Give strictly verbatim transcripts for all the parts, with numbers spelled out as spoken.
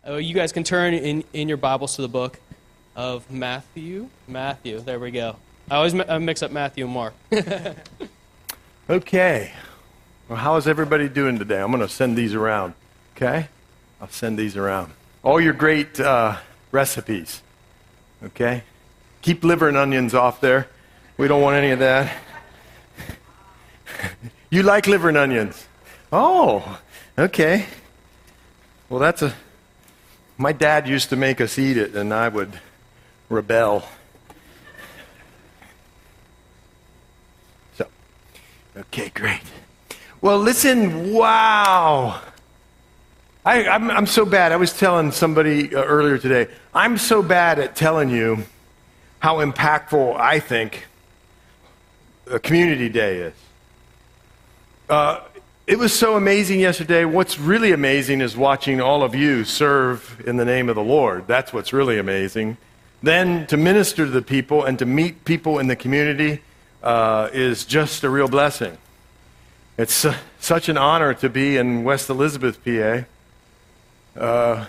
Uh, you guys can turn in, in your Bibles to the book of Matthew. Matthew, there we go. I always mi- I mix up Matthew and Mark. Okay. Well, how is everybody doing today? I'm going to send these around, okay? I'll send these around. All your great uh, recipes, okay? Keep liver and onions off there. We don't want any of that. You like liver and onions? Oh, okay. Well, that's a... My dad used to make us eat it, and I would rebel. So, okay, great. Well, listen, wow. I, I'm, I'm so bad. I was telling somebody uh, earlier today, I'm so bad at telling you how impactful I think a community day is. Uh, it was so amazing yesterday. What's really amazing is watching all of you serve in the name of the Lord. That's what's really amazing. Then to minister to the people and to meet people in the community uh, is just a real blessing. It's uh, such an honor to be in West Elizabeth, P A. Uh,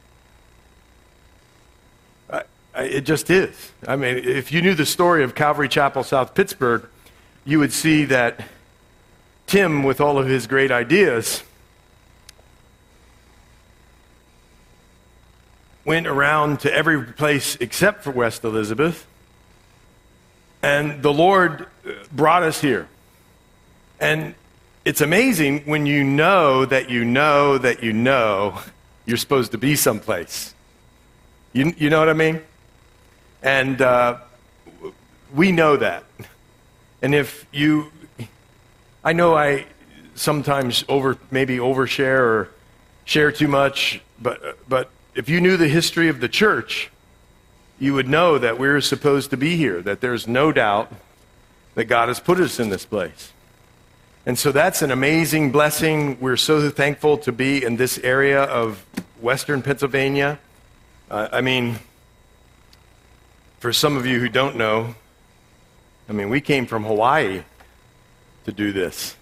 I, I, it just is. I mean, if you knew the story of Calvary Chapel, South Pittsburgh, you would see that Tim, with all of his great ideas, went around to every place except for West Elizabeth, and the Lord brought us here. And it's amazing when you know that you know that you know you're supposed to be someplace. You, you know what I mean? And uh, we know that. And if you... I know I sometimes over maybe overshare or share too much, but but if you knew the history of the church, you would know that we're supposed to be here, that there's no doubt that God has put us in this place. And so that's an amazing blessing. We're so thankful to be in this area of Western Pennsylvania. Uh, I mean, for some of you who don't know, I mean, we came from Hawaii to do this.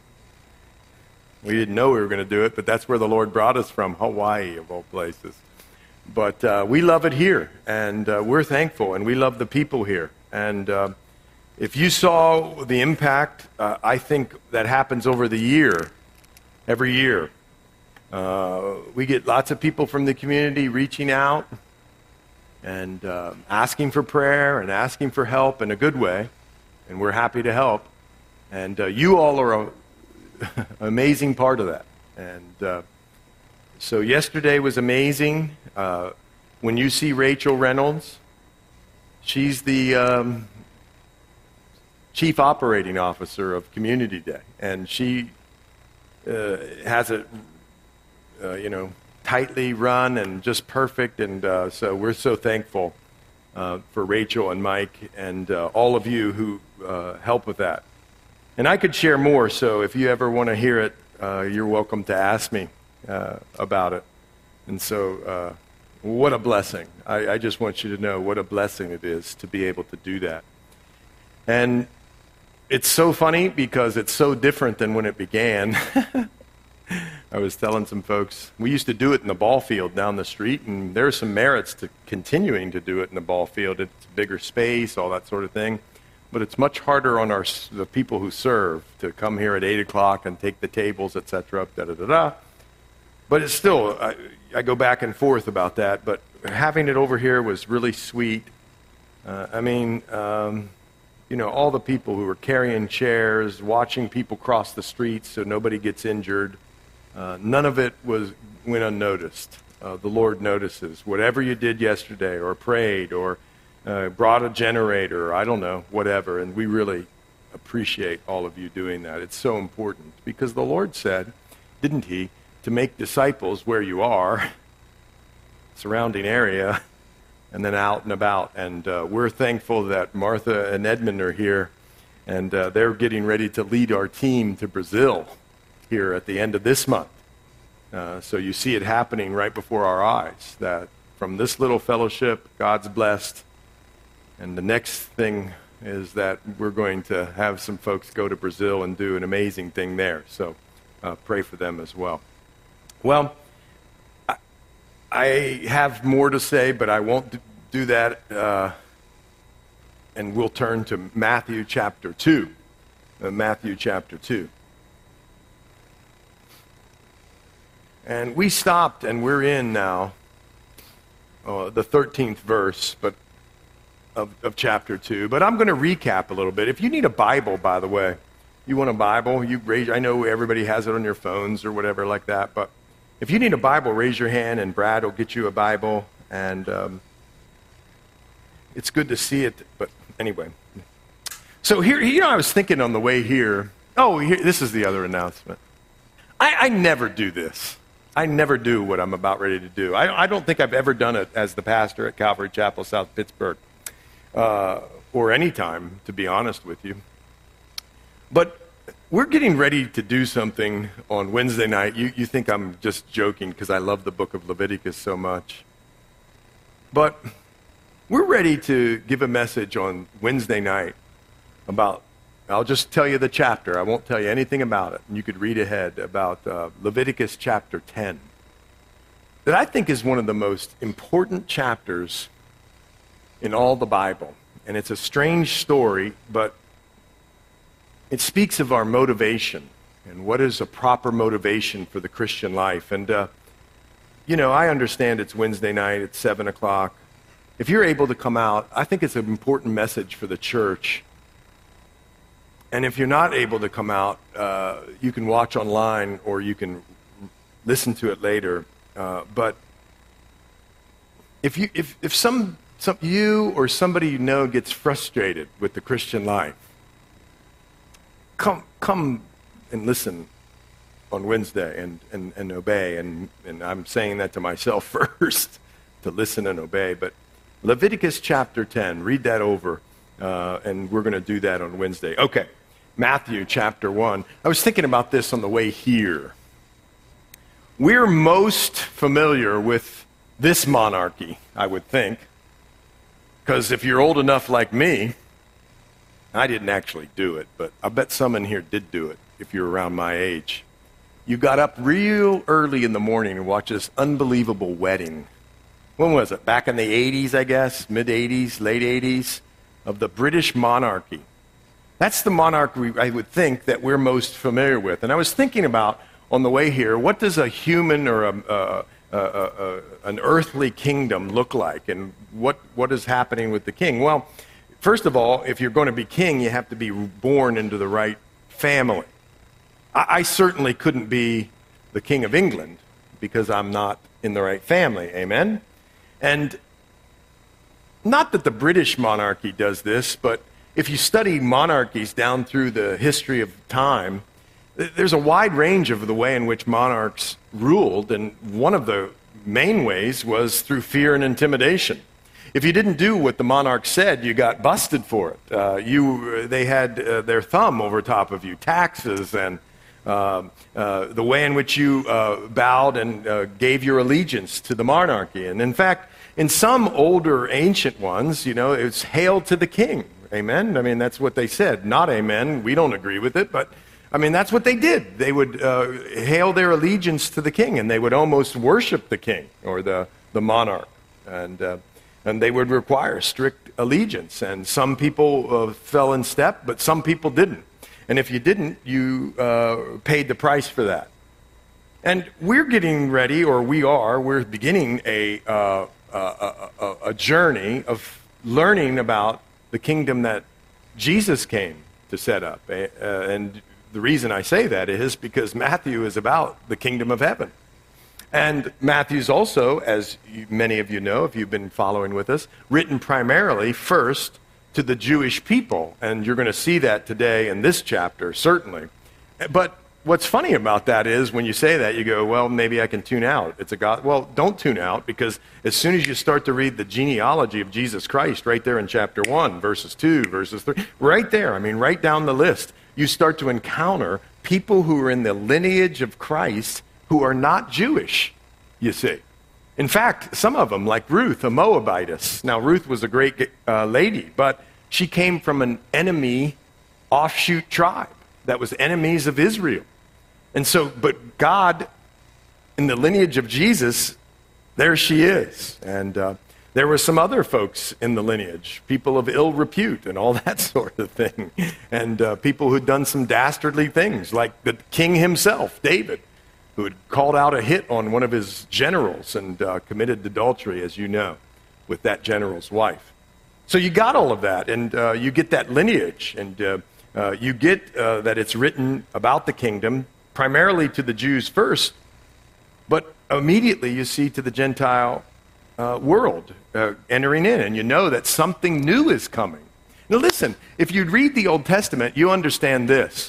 We didn't know we were going to do it, but that's where the Lord brought us from, Hawaii of all places. But uh, we love it here, and uh, we're thankful, and we love the people here. And uh, if you saw the impact, uh, I think that happens over the year, every year. Uh, we get lots of people from the community reaching out and uh, asking for prayer and asking for help in a good way, and we're happy to help. And uh, you all are an amazing part of that. And uh, so yesterday was amazing. Uh, when you see Rachel Reynolds, she's the um, chief operating officer of Community Day. And she uh, has it, uh, you know, tightly run and just perfect. And uh, so we're so thankful uh, for Rachel and Mike and uh, all of you who uh, help with that. And I could share more, so if you ever want to hear it, uh, you're welcome to ask me uh, about it. And so, uh, what a blessing. I, I just want you to know what a blessing it is to be able to do that. And it's so funny because it's so different than when it began. I was telling some folks, we used to do it in the ball field down the street, and there are some merits to continuing to do it in the ball field. It's bigger space, all that sort of thing. But it's much harder on our the people who serve to come here at eight o'clock and take the tables, et cetera, da da da da. But it's still, I, I go back and forth about that. But having it over here was really sweet. Uh, I mean, um, you know, all the people who were carrying chairs, watching people cross the streets so nobody gets injured. Uh, none of it was went unnoticed. Uh, the Lord notices whatever you did yesterday, or prayed, or Uh, brought a generator, I don't know, whatever, and we really appreciate all of you doing that. It's so important because the Lord said, didn't he, to make disciples where you are, surrounding area, and then out and about. And uh, we're thankful that Martha and Edmund are here, and uh, they're getting ready to lead our team to Brazil here at the end of this month. Uh, so you see it happening right before our eyes, that from this little fellowship, God's blessed. And the next thing is that we're going to have some folks go to Brazil and do an amazing thing there. So uh, pray for them as well. Well, I, I have more to say, but I won't do that. Uh, and we'll turn to Matthew chapter two. Uh, Matthew chapter two. And we stopped, and we're in now uh, the thirteenth verse but of, of chapter two. But I'm going to recap a little bit. If you need a Bible, by the way, you want a Bible, you raise, I know everybody has it on your phones or whatever like that, but if you need a Bible, raise your hand, and Brad will get you a Bible. And um, it's good to see it, but anyway. So here, you know, I was thinking on the way here, oh, here, this is the other announcement. I, I never do this. I never do what I'm about ready to do. I, I don't think I've ever done it as the pastor at Calvary Chapel, South Pittsburgh, uh, or any time, to be honest with you. But we're getting ready to do something on Wednesday night. You, you think I'm just joking because I love the book of Leviticus so much. But we're ready to give a message on Wednesday night about, I'll just tell you the chapter. I won't tell you anything about it. And you could read ahead about uh, Leviticus chapter ten. That I think is one of the most important chapters in all the Bible. And it's a strange story, but it speaks of our motivation and what is a proper motivation for the Christian life. And, uh, you know, I understand it's Wednesday night at seven o'clock. If you're able to come out, I think it's an important message for the church. And if you're not able to come out, uh, you can watch online or you can listen to it later. Uh, but if you, if, if some, some you or somebody you know gets frustrated with the Christian life, come come and listen on Wednesday and, and, and obey. And, and I'm saying that to myself first, to listen and obey. But Leviticus chapter ten, read that over, uh, and we're going to do that on Wednesday. Okay. Matthew chapter one. I was thinking about this on the way here. We're most familiar with this monarchy, I would think, because if you're old enough like me, I didn't actually do it, but I bet some in here did do it if you're around my age. You got up real early in the morning and watched this unbelievable wedding. When was it? Back in the eighties, I guess, mid-eighties, late eighties, of the British monarchy. That's the monarchy I would think that we're most familiar with. And I was thinking about, on the way here, what does a human or a, a, a, a, an earthly kingdom look like? And what, what is happening with the king? Well, first of all, if you're going to be king, you have to be born into the right family. I, I certainly couldn't be the King of England because I'm not in the right family. Amen? And not that the British monarchy does this, but if you study monarchies down through the history of time, there's a wide range of the way in which monarchs ruled, and one of the main ways was through fear and intimidation. If you didn't do what the monarch said, you got busted for it. Uh, you, they had uh, their thumb over top of you, taxes, and uh, uh, the way in which you uh, bowed and uh, gave your allegiance to the monarchy. And in fact, in some older ancient ones, you know, it's hail to the king. Amen? I mean, that's what they said. Not amen. We don't agree with it, but I mean, that's what they did. They would uh, hail their allegiance to the king, and they would almost worship the king or the, the monarch. And, uh, and they would require strict allegiance. And some people uh, fell in step, but some people didn't. And if you didn't, you uh, paid the price for that. And we're getting ready, or we are, we're beginning a, uh, a, a, a journey of learning about the kingdom that Jesus came to set up. Uh, and the reason I say that is because Matthew is about the kingdom of heaven. And Matthew's also, as you, many of you know, if you've been following with us, written primarily first to the Jewish people. And you're going to see that today in this chapter, certainly. But what's funny about that is when you say that, you go, well, maybe I can tune out. It's a God. Well, don't tune out, because as soon as you start to read the genealogy of Jesus Christ, right there in chapter one, verses two, verses three, right there, I mean, right down the list, you start to encounter people who are in the lineage of Christ who are not Jewish, you see. In fact, some of them, like Ruth, a Moabitess. Now, Ruth was a great uh, lady, but she came from an enemy offshoot tribe that was enemies of Israel. And so, but God, in the lineage of Jesus, there she is. And uh, there were some other folks in the lineage, people of ill repute and all that sort of thing, and uh, people who'd done some dastardly things, like the king himself, David, who had called out a hit on one of his generals and uh, committed adultery, as you know, with that general's wife. So you got all of that, and uh, you get that lineage, and uh, uh, you get uh, that it's written about the kingdom, primarily to the Jews first, but immediately you see to the Gentile uh, world uh, entering in, and you know that something new is coming. Now listen, if you read the Old Testament, you understand this.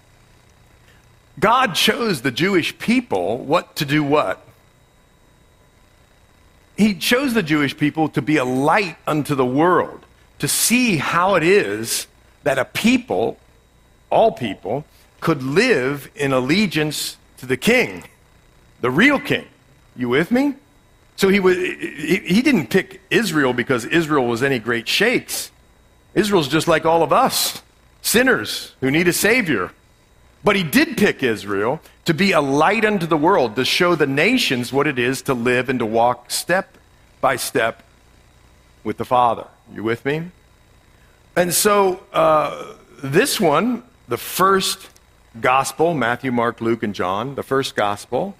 God chose the Jewish people what to do what? He chose the Jewish people to be a light unto the world, to see how it is that a people, all people, could live in allegiance to the king, the real king. You with me? So he, was, he, he didn't pick Israel because Israel was any great shakes. Israel's just like all of us, sinners who need a savior. But he did pick Israel to be a light unto the world, to show the nations what it is to live and to walk step by step with the Father. You with me? And so uh, this one, the first gospel, Matthew, Mark, Luke, and John, the first gospel,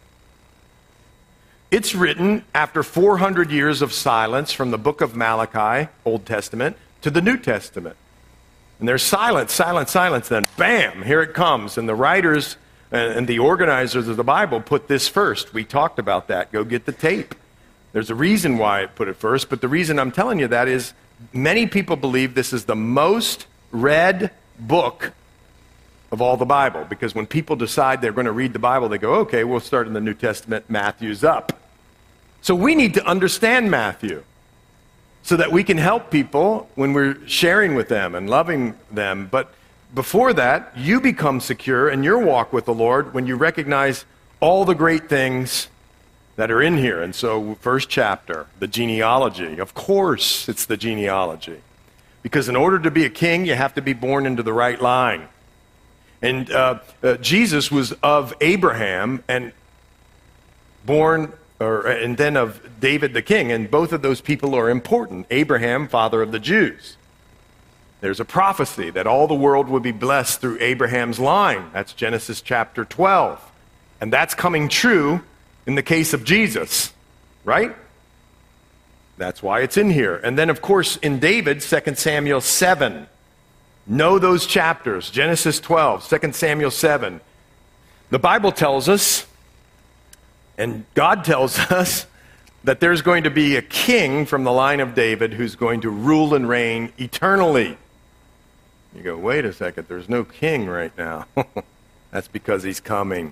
it's written after four hundred years of silence from the book of Malachi, Old Testament, to the New Testament. And there's silence, silence, silence, then bam, here it comes. And the writers and the organizers of the Bible put this first. We talked about that. Go get the tape. There's a reason why I put it first, but the reason I'm telling you that is many people believe this is the most read book of all the Bible, because when people decide they're going to read the Bible, they go, okay, we'll start in the New Testament, Matthew's up. So we need to understand Matthew, so that we can help people when we're sharing with them and loving them. But before that, you become secure in your walk with the Lord when you recognize all the great things that are in here. And so, first chapter, the genealogy. Of course, it's the genealogy. Because in order to be a king, you have to be born into the right line. And uh, uh, Jesus was of Abraham and born Or, and then of David the king, and both of those people are important. Abraham, father of the Jews. There's a prophecy that all the world would be blessed through Abraham's line. That's Genesis chapter twelve. And that's coming true in the case of Jesus, right? That's why it's in here. And then, of course, in David, Second Samuel seven. Know those chapters, Genesis twelve, Second Samuel seven. The Bible tells us, and God tells us, that there's going to be a king from the line of David who's going to rule and reign eternally. You go, wait a second, there's no king right now. That's because he's coming.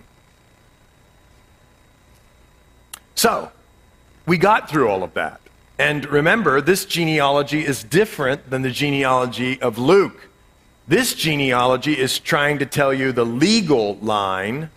So, we got through all of that. And remember, this genealogy is different than the genealogy of Luke. This genealogy is trying to tell you the legal line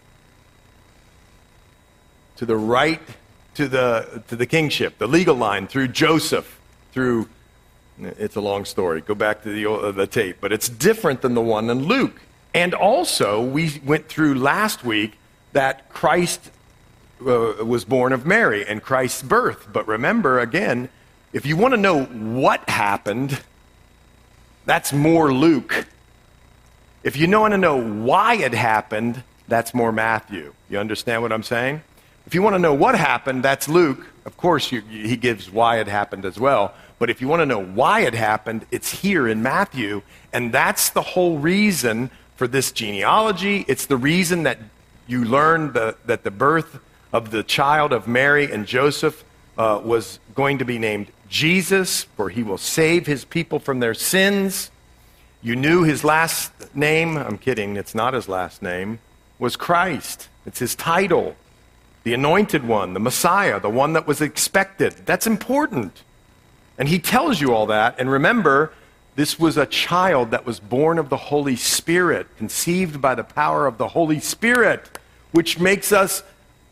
to the right, to the to the kingship, the legal line through Joseph, through, it's a long story, go back to the, uh, the tape, but it's different than the one in Luke. And also, we went through last week that Christ uh, was born of Mary and Christ's birth. But remember, again, if you want to know what happened, that's more Luke. If you want to know why it happened, that's more Matthew. You understand what I'm saying? If you want to know what happened, that's Luke. Of course, you, he gives why it happened as well. But if you want to know why it happened, it's here in Matthew. And that's the whole reason for this genealogy. It's the reason that you learn the, that the birth of the child of Mary and Joseph uh, was going to be named Jesus, for he will save his people from their sins. You knew his last name, I'm kidding, it's not his last name, was Christ. It's his title. The anointed one, the Messiah, the one that was expected. That's important. And he tells you all that. And remember, this was a child that was born of the Holy Spirit, conceived by the power of the Holy Spirit, which makes us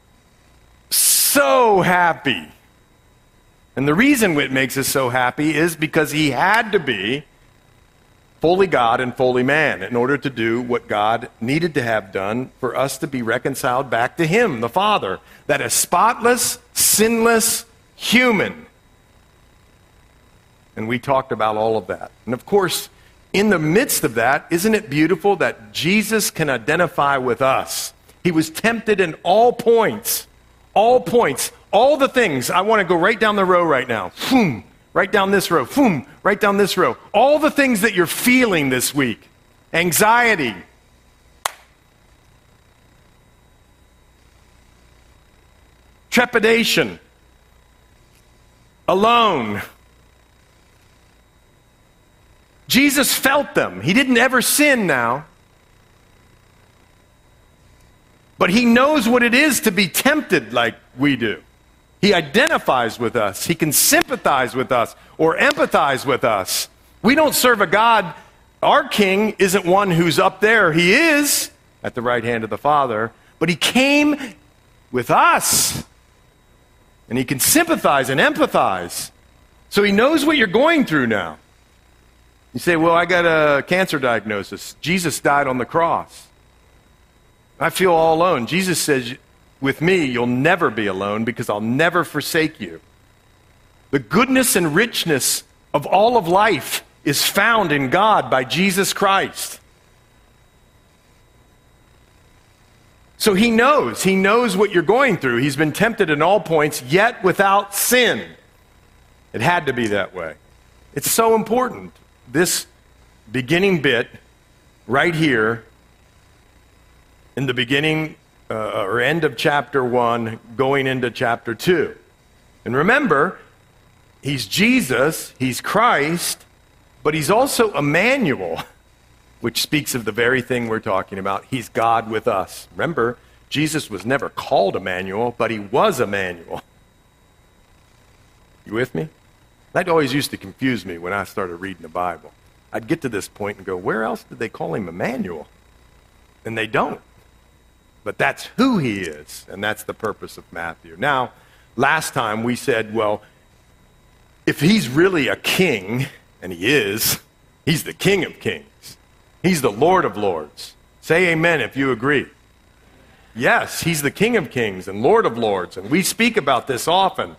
so happy. And the reason it makes us so happy is because he had to be fully God and fully man in order to do what God needed to have done for us to be reconciled back to him, the Father. That a spotless sinless human. And we talked about all of that. And of course, in the midst of that, isn't it beautiful that Jesus can identify with us? He was tempted in all points, all points, all the things. I want to go right down the row right now. Boom, right down this row. Boom, right down this row. All the things that you're feeling this week. Anxiety. Trepidation. Alone. Jesus felt them. He didn't ever sin now. But he knows what it is to be tempted like we do. He identifies with us. He can sympathize with us or empathize with us. We don't serve a God. Our king isn't one who's up there. He is at the right hand of the Father. But he came with us. And he can sympathize and empathize. So he knows what you're going through now. You say, well, I got a cancer diagnosis. Jesus died on the cross. I feel all alone. Jesus says, with me, you'll never be alone because I'll never forsake you. The goodness and richness of all of life is found in God by Jesus Christ. So he knows. He knows what you're going through. He's been tempted in all points, yet without sin. It had to be that way. It's so important. This beginning bit right here in the beginning uh, or end of chapter one going into chapter two. And remember, he's Jesus, he's Christ, but he's also Emmanuel, which speaks of the very thing we're talking about. He's God with us. Remember, Jesus was never called Emmanuel, but he was Emmanuel. You with me? That always used to confuse me when I started reading the Bible. I'd get to this point and go, where else did they call him Emmanuel? And they don't. But that's who he is, and that's the purpose of Matthew. Now, last time we said, well, if he's really a king, and he is, he's the King of Kings. He's the Lord of Lords. Say amen if you agree. Yes, he's the King of Kings and Lord of Lords, and we speak about this often.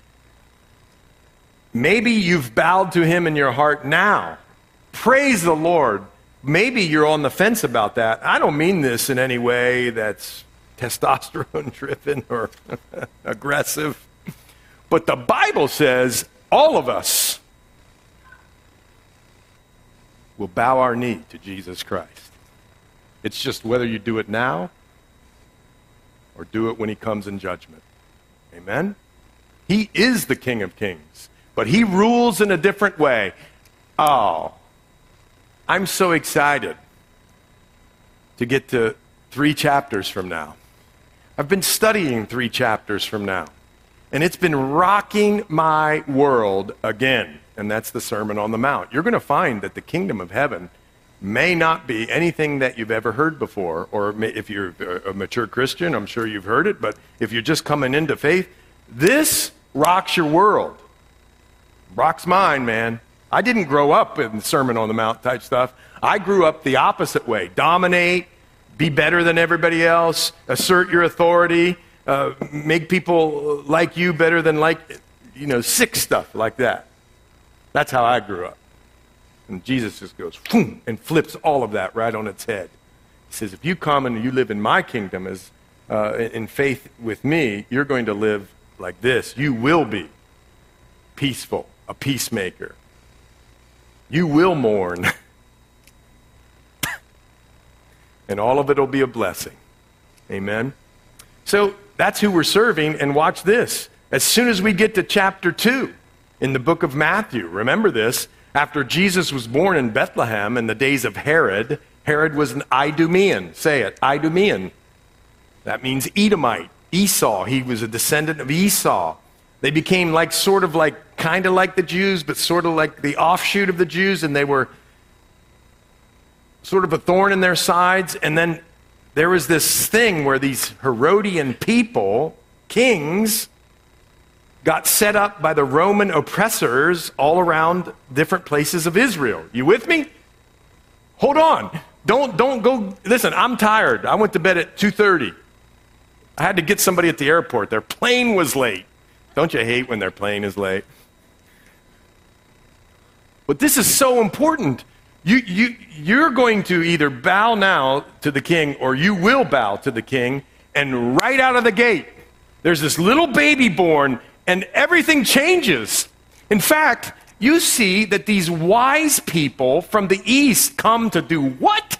Maybe you've bowed to him in your heart now. Praise the Lord. Maybe you're on the fence about that. I don't mean this in any way that's testosterone-driven or aggressive. But the Bible says all of us will bow our knee to Jesus Christ. It's just whether you do it now or do it when he comes in judgment. Amen? He is the King of Kings. But he rules in a different way. Oh, I'm so excited to get to three chapters from now. I've been studying three chapters from now. And it's been rocking my world again. And that's the Sermon on the Mount. You're going to find that the kingdom of heaven may not be anything that you've ever heard before. Or if you're a mature Christian, I'm sure you've heard it. But if you're just coming into faith, this rocks your world. Rocks mine, man. I didn't grow up in Sermon on the Mount type stuff. I grew up the opposite way. Dominate, be better than everybody else, assert your authority, uh, make people like you better than like, you know, sick stuff like that. That's how I grew up. And Jesus just goes, boom, and flips all of that right on its head. He says, if you come and you live in my kingdom as uh, in faith with me, you're going to live like this. You will be peaceful. A peacemaker. You will mourn. And all of it will be a blessing. Amen? So that's who we're serving, and watch this. As soon as we get to chapter two in the book of Matthew, remember this, after Jesus was born in Bethlehem in the days of Herod, Herod was an Idumean. Say it, Idumean. That means Edomite, Esau. He was a descendant of Esau. They became like sort of like, kind of like the Jews, but sort of like the offshoot of the Jews, and they were sort of a thorn in their sides. And then there was this thing where these Herodian people, kings, got set up by the Roman oppressors all around different places of Israel. You with me? Hold on. Don't, don't go. Listen, I'm tired. I went to bed at two thirty. I had to get somebody at the airport. Their plane was late. Don't you hate when their plane is late? But this is so important. You, you, you're going to either bow now to the king or you will bow to the king. And right out of the gate, there's this little baby born and everything changes. In fact, you see that these wise people from the east come to do what?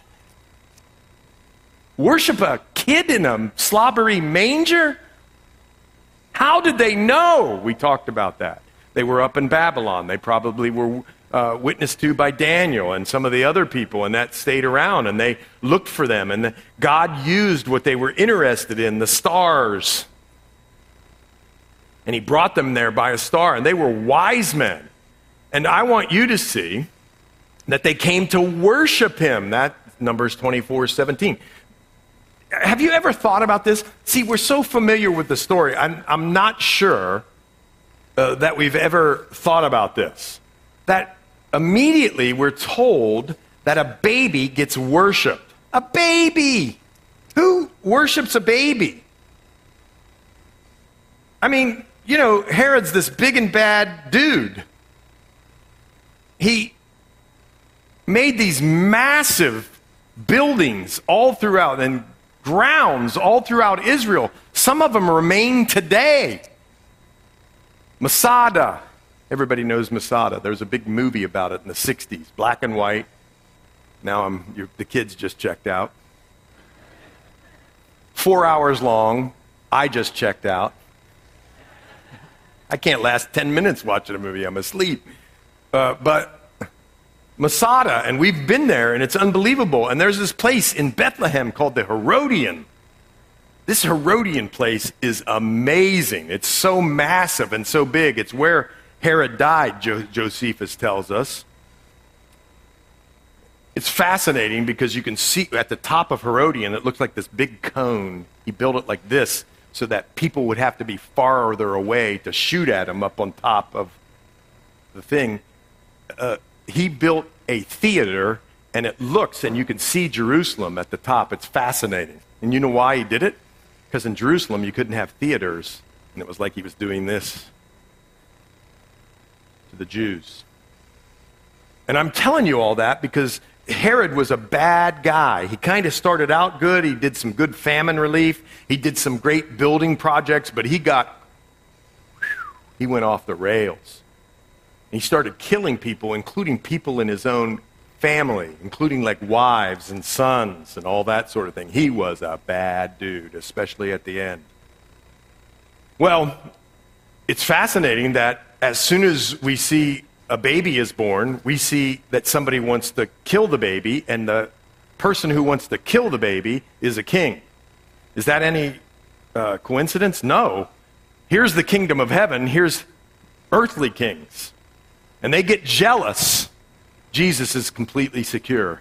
Worship a kid in a slobbery manger? How did they know? We talked about that. They were up in Babylon. They probably were uh, witnessed to by Daniel and some of the other people, and that stayed around, and they looked for them, and the, God used what they were interested in, the stars. And he brought them there by a star, and they were wise men. And I want you to see that they came to worship him. That Numbers twenty-four seventeen. Have you ever thought about this? See, we're so familiar with the story. I'm, I'm not sure uh, that we've ever thought about this. That immediately we're told that a baby gets worshipped. A baby! Who worships a baby? I mean, you know, Herod's this big and bad dude. He made these massive buildings all throughout and grounds all throughout Israel. Some of them remain today. Masada. Everybody knows Masada. There was a big movie about it in the sixties, black and white. Now I'm, you're, the kids just checked out. Four hours long. I just checked out. I can't last ten minutes watching a movie. I'm asleep. Uh, but Masada, and we've been there, and it's unbelievable. And there's this place in Bethlehem called the Herodian. This Herodian place is amazing. It's so massive and so big. It's where Herod died, jo- Josephus tells us. It's fascinating because you can see at the top of Herodian, it looks like this big cone. He built it like this so that people would have to be farther away to shoot at him up on top of the thing. Uh, he built a theater, and it looks, and you can see Jerusalem at the top. It's fascinating. And you know why he did it? Because in Jerusalem, you couldn't have theaters, and it was like he was doing this to the Jews. And I'm telling you all that because Herod was a bad guy. He kind of started out good. He did some good famine relief. He did some great building projects, but he got, whew, he went off the rails. He started killing people, including people in his own family, including like wives and sons and all that sort of thing. He was a bad dude, especially at the end. Well, it's fascinating that as soon as we see a baby is born, we see that somebody wants to kill the baby, and the person who wants to kill the baby is a king. Is that any uh, coincidence? No. Here's the kingdom of heaven. Here's earthly kings. And they get jealous. Jesus is completely secure.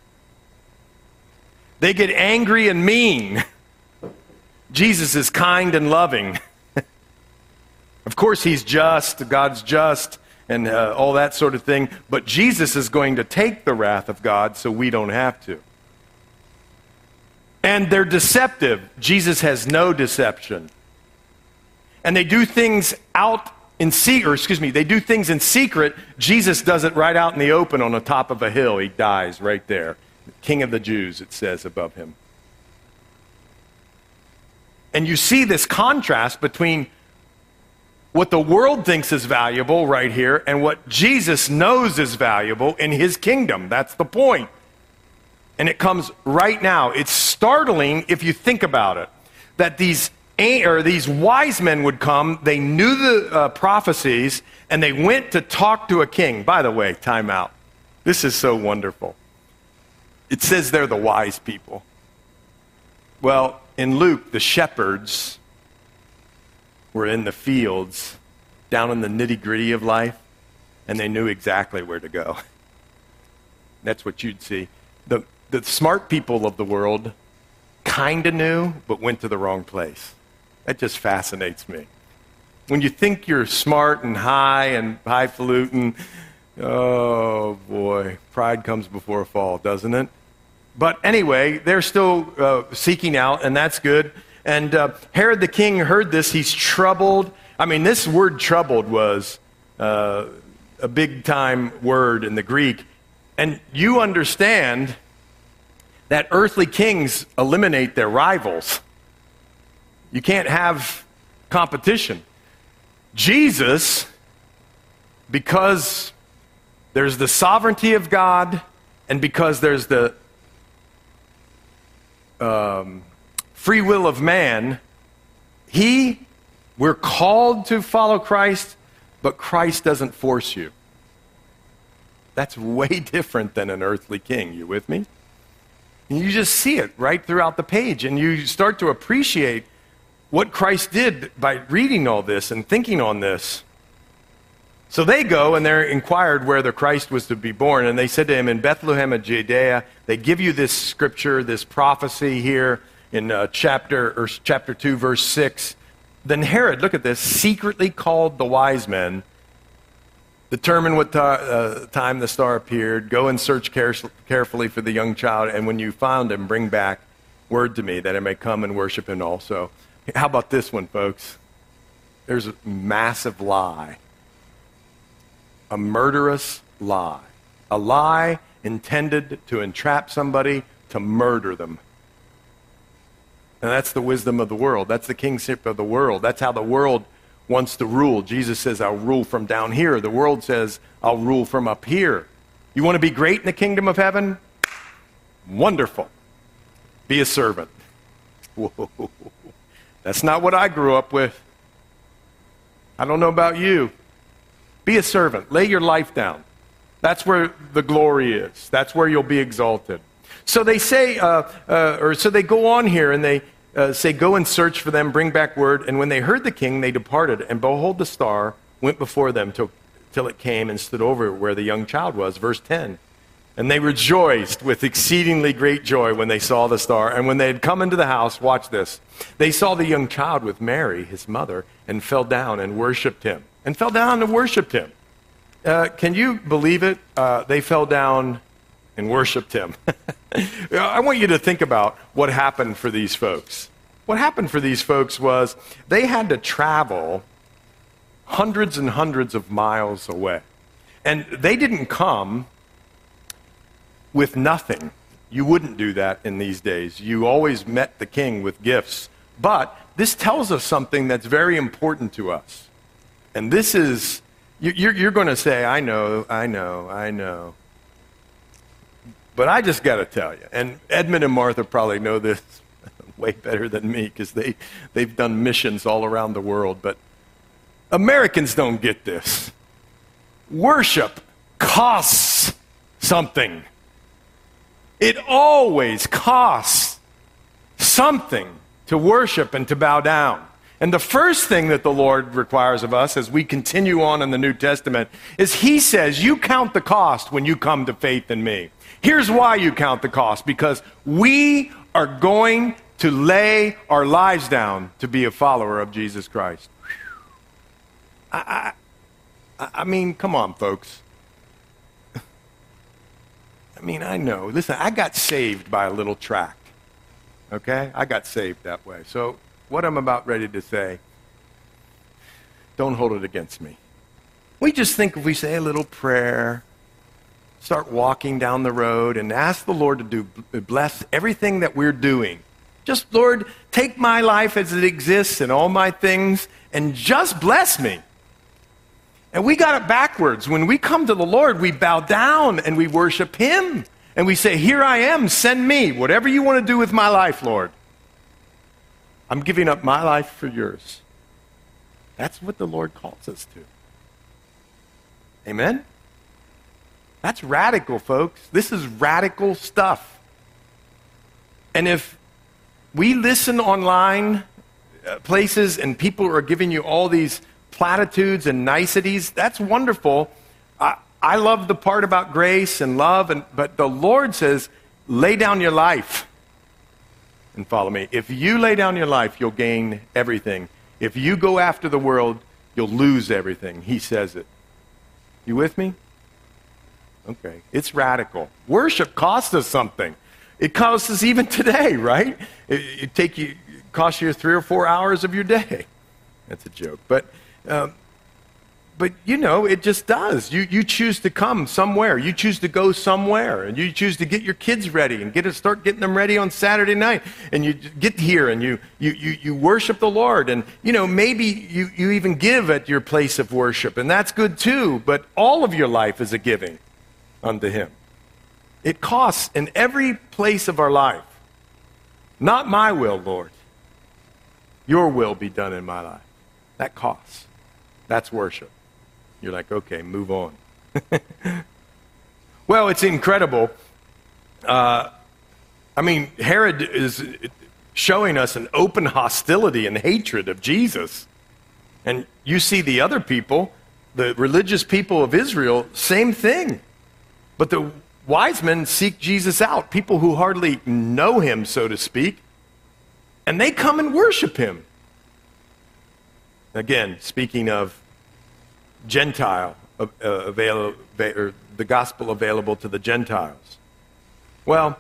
They get angry and mean. Jesus is kind and loving. Of course, he's just. God's just. And uh, all that sort of thing. But Jesus is going to take the wrath of God so we don't have to. And they're deceptive. Jesus has no deception. And they do things out in secret, or excuse me, they do things in secret. Jesus does it right out in the open on the top of a hill. He dies right there. King of the Jews, it says above him. And you see this contrast between what the world thinks is valuable right here and what Jesus knows is valuable in his kingdom. That's the point. And it comes right now. It's startling if you think about it, that these or these wise men would come. They knew the uh, prophecies, and they went to talk to a king. By the way, time out. This is so wonderful. It says they're the wise people. Well, in Luke, the shepherds were in the fields, down in the nitty-gritty of life, and they knew exactly where to go. That's what you'd see. The, the smart people of the world kind of knew, but went to the wrong place. That just fascinates me. When you think you're smart and high and highfalutin, oh boy, pride comes before a fall, doesn't it? But anyway, they're still uh, seeking out, and that's good. And uh, Herod the king heard this. He's troubled. I mean, this word troubled was uh, a big-time word in the Greek. And you understand that earthly kings eliminate their rivals. You can't have competition. Jesus, because there's the sovereignty of God and because there's the um, free will of man, he, we're called to follow Christ, but Christ doesn't force you. That's way different than an earthly king. You with me? And you just see it right throughout the page, and you start to appreciate what Christ did by reading all this and thinking on this. So they go and they're inquired where the Christ was to be born, and they said to him, in Bethlehem of Judea. They give you this scripture, this prophecy here in uh, chapter or chapter two, verse six. Then Herod, look at this, secretly called the wise men, determine what ta- uh, time the star appeared, go and search care- carefully for the young child, and when you found him, bring back word to me that I may come and worship him also. How about this one, folks? There's a massive lie. A murderous lie. A lie intended to entrap somebody to murder them. And that's the wisdom of the world. That's the kingship of the world. That's how the world wants to rule. Jesus says, I'll rule from down here. The world says, I'll rule from up here. You want to be great in the kingdom of heaven? Wonderful. Be a servant. Whoa. That's not what I grew up with. I don't know about you. Be a servant. Lay your life down. That's where the glory is. That's where you'll be exalted. So they say, uh, uh, or so they go on here and they uh, say, go and search for them, bring back word. And when they heard the king, they departed. And behold, the star went before them till, till it came and stood over where the young child was. Verse ten. And they rejoiced with exceedingly great joy when they saw the star. And when they had come into the house, watch this, they saw the young child with Mary, his mother, and fell down and worshipped him. And fell down and worshipped him. Uh, can you believe it? Uh, they fell down and worshipped him. I want you to think about what happened for these folks. What happened for these folks was they had to travel hundreds and hundreds of miles away. And they didn't come with nothing. You wouldn't do that in these days. You always met the king with gifts. But this tells us something that's very important to us. And this is, you're, you're going to say, I know, I know, I know. But I just got to tell you, and Edmund and Martha probably know this way better than me because they, they've done missions all around the world. But Americans don't get this. Worship costs something. It always costs something to worship and to bow down. And the first thing that the Lord requires of us as we continue on in the New Testament is he says, you count the cost when you come to faith in me. Here's why you count the cost. Because we are going to lay our lives down to be a follower of Jesus Christ. I, I, I mean, come on, folks. I mean, I know. Listen, I got saved by a little tract. Okay? I got saved that way. So what I'm about ready to say, don't hold it against me. We just think if we say a little prayer, start walking down the road and ask the Lord to do bless everything that we're doing. Just, Lord, take my life as it exists and all my things and just bless me. And we got it backwards. When we come to the Lord, we bow down and we worship him. And we say, here I am, send me. Whatever you want to do with my life, Lord. I'm giving up my life for yours. That's what the Lord calls us to. Amen? That's radical, folks. This is radical stuff. And if we listen online uh, places and people are giving you all these platitudes and niceties, that's wonderful. I, I love the part about grace and love, and but the Lord says, lay down your life and follow me. If you lay down your life, you'll gain everything. If you go after the world, you'll lose everything. He says it. You with me? Okay. It's radical. Worship costs us something. It costs us even today, right? It, it take you, it costs you three or four hours of your day. That's a joke. But Uh, but, you know, it just does. You, you choose to come somewhere. You choose to go somewhere. And you choose to get your kids ready and get to start getting them ready on Saturday night. And you get here and you, you, you, you worship the Lord. And, you know, maybe you, you even give at your place of worship. And that's good too. But all of your life is a giving unto him. It costs in every place of our life. Not my will, Lord. Your will be done in my life. That costs. That's worship. You're like, okay, move on. Well, it's incredible. Uh, I mean, Herod is showing us an open hostility and hatred of Jesus. And you see the other people, the religious people of Israel, same thing. But the wise men seek Jesus out, people who hardly know him, so to speak, and they come and worship him. Again, speaking of Gentile, uh, avail- or the gospel available to the Gentiles. Well,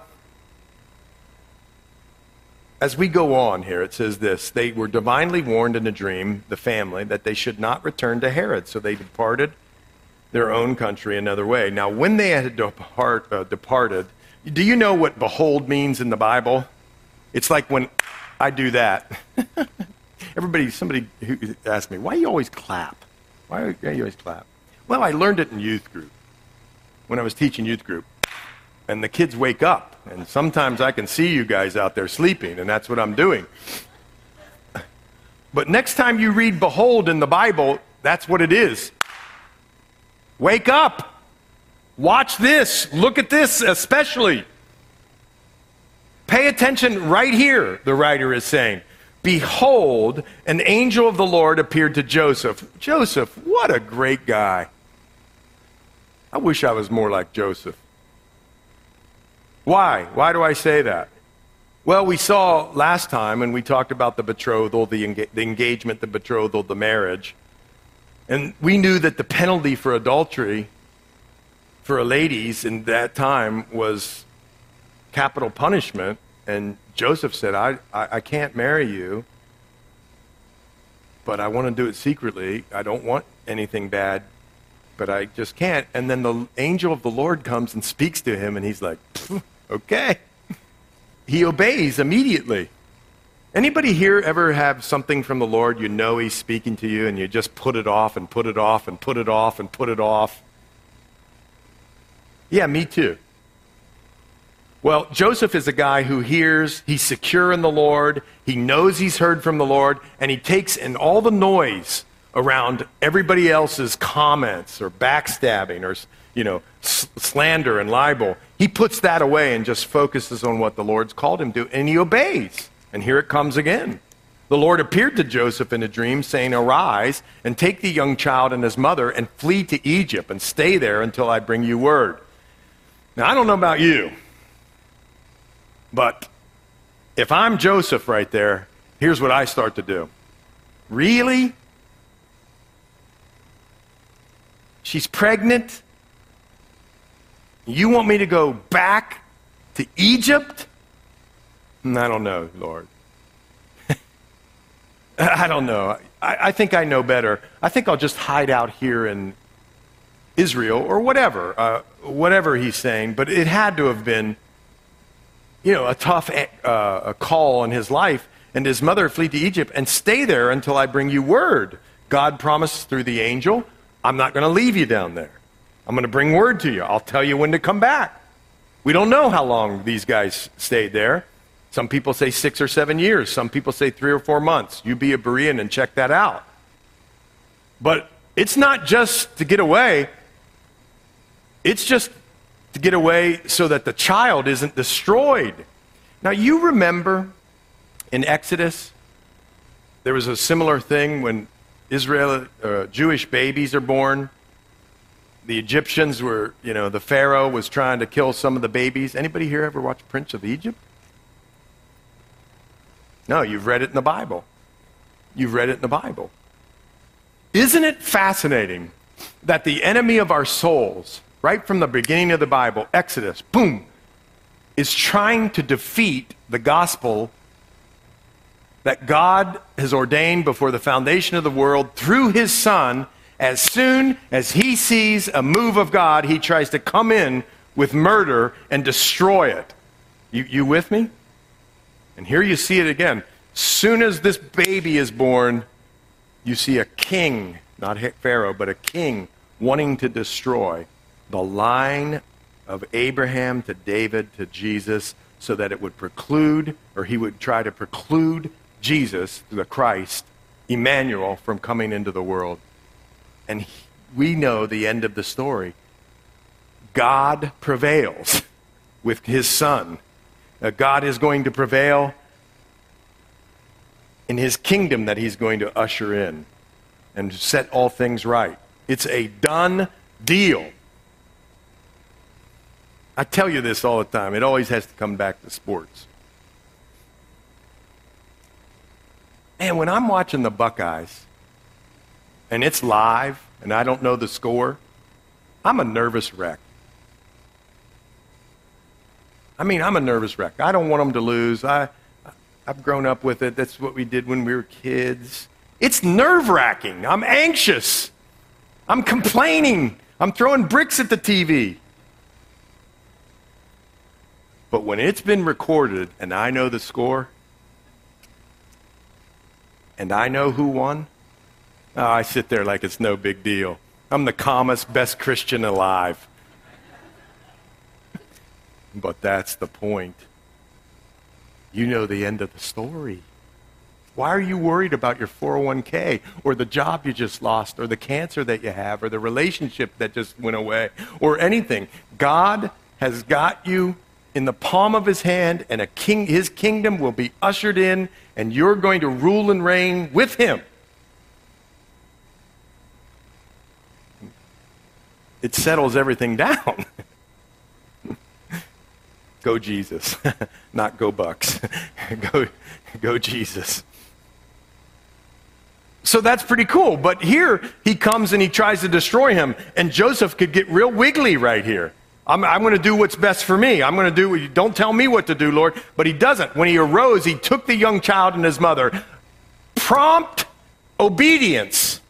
as we go on here, it says this: they were divinely warned in a dream, the family, that they should not return to Herod, so they departed their own country another way. Now, when they had depart, uh, departed, do you know what behold means in the Bible? It's like when I do that. Everybody, somebody who asked me, why do you always clap? Why do you always clap? Well, I learned it in youth group, when I was teaching youth group. And the kids wake up, and sometimes I can see you guys out there sleeping, and that's what I'm doing. But next time you read behold in the Bible, that's what it is. Wake up. Watch this. Look at this especially. Pay attention right here, the writer is saying. Behold, an angel of the Lord appeared to Joseph. Joseph, what a great guy. I wish I was more like Joseph. Why? Why do I say that? Well, we saw last time, and we talked about the betrothal, the, enga- the engagement, the betrothal, the marriage. And we knew that the penalty for adultery for a ladies in that time was capital punishment. And Joseph said, I, I, I can't marry you, but I want to do it secretly. I don't want anything bad, but I just can't. And then the angel of the Lord comes and speaks to him, and he's like, okay. He obeys immediately. Anybody here ever have something from the Lord, you know he's speaking to you, and you just put it off and put it off and put it off and put it off? Yeah, me too. Well, Joseph is a guy who hears, he's secure in the Lord, he knows he's heard from the Lord, and he takes in all the noise around everybody else's comments or backstabbing or, you know, s- slander and libel. He puts that away and just focuses on what the Lord's called him to, and he obeys. And here it comes again. The Lord appeared to Joseph in a dream, saying, arise and take the young child and his mother and flee to Egypt and stay there until I bring you word. Now, I don't know about you, but if I'm Joseph right there, here's what I start to do. Really? She's pregnant? You want me to go back to Egypt? I don't know, Lord. I don't know. I, I think I know better. I think I'll just hide out here in Israel or whatever, uh, whatever he's saying. But it had to have been, you know, a tough uh, a call in his life. And his mother flee to Egypt and stay there until I bring you word. God promised through the angel, I'm not going to leave you down there. I'm going to bring word to you. I'll tell you when to come back. We don't know how long these guys stayed there. Some people say six or seven years. Some people say three or four months. You be a Berean and check that out. But it's not just to get away. It's just to get away so that the child isn't destroyed. Now, you remember in Exodus, there was a similar thing when Israel, uh, Jewish babies are born. The Egyptians were, you know, the Pharaoh was trying to kill some of the babies. Anybody here ever watch Prince of Egypt? No, you've read it in the Bible. You've read it in the Bible. Isn't it fascinating that the enemy of our souls, right from the beginning of the Bible, Exodus, boom, is trying to defeat the gospel that God has ordained before the foundation of the world through his Son. As soon as he sees a move of God, he tries to come in with murder and destroy it. You, you with me? And here you see it again. Soon as this baby is born, you see a king, not Pharaoh, but a king wanting to destroy the line of Abraham to David to Jesus, so that it would preclude, or he would try to preclude Jesus, the Christ, Emmanuel, from coming into the world. And he, we know the end of the story. God prevails with his Son. Uh, God is going to prevail in his kingdom that he's going to usher in and set all things right. It's a done deal. I tell you this all the time. It always has to come back to sports. And when I'm watching the Buckeyes, and it's live, and I don't know the score, I'm a nervous wreck. I mean, I'm a nervous wreck. I don't want them to lose. I, I've grown up with it. That's what we did when we were kids. It's nerve-wracking. I'm anxious. I'm complaining. I'm throwing bricks at the T V. But when it's been recorded and I know the score, and I know who won, oh, I sit there like it's no big deal. I'm the calmest, best Christian alive. But that's the point. You know the end of the story. Why are you worried about your four oh one k or the job you just lost or the cancer that you have or the relationship that just went away or anything? God has got you in the palm of his hand, and a king, his kingdom will be ushered in, and you're going to rule and reign with him. It settles everything down. Go Jesus, not go Bucks. go, go Jesus. So that's pretty cool. But here he comes and he tries to destroy him, and Joseph could get real wiggly right here. I'm, I'm going to do what's best for me. I'm going to do, don't tell me what to do, Lord. But he doesn't. When he arose, he took the young child and his mother. Prompt obedience.